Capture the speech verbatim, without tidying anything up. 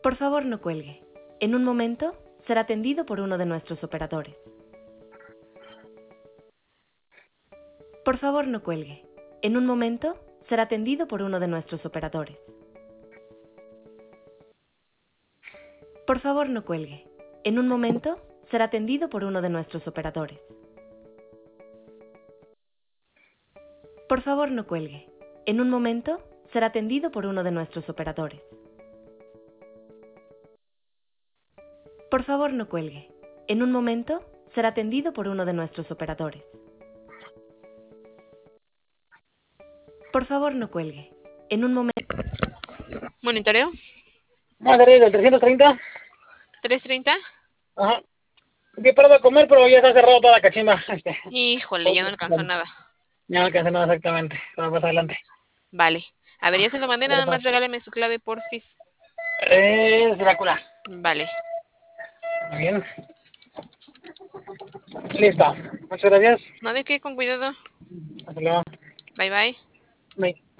Por favor, no cuelgue. En un momento será atendido por uno de nuestros operadores. Por favor, no cuelgue. En un momento será atendido por uno de nuestros operadores. Por favor, no cuelgue. En un momento será atendido por uno de nuestros operadores. Por favor, no cuelgue. En un momento será atendido por uno de nuestros operadores. Por favor, no cuelgue. En un momento será atendido por uno de nuestros operadores. Por favor, no cuelgue. En un momento... Monitoreo. Vamos a salir del trescientos treinta. ¿trescientos treinta? Ajá. Estoy parado a comer, pero ya está cerrado toda la cachimba. Este. Híjole, ya no alcanzó nada. Ya no alcancé nada exactamente. Vamos más adelante. Vale. A ver, ya se lo mandé, nada más regáleme su clave, porfis. Es Drácula. Vale. Muy bien. Listo. Muchas gracias. No, de qué, con cuidado. Hasta luego. Bye, bye. Bye.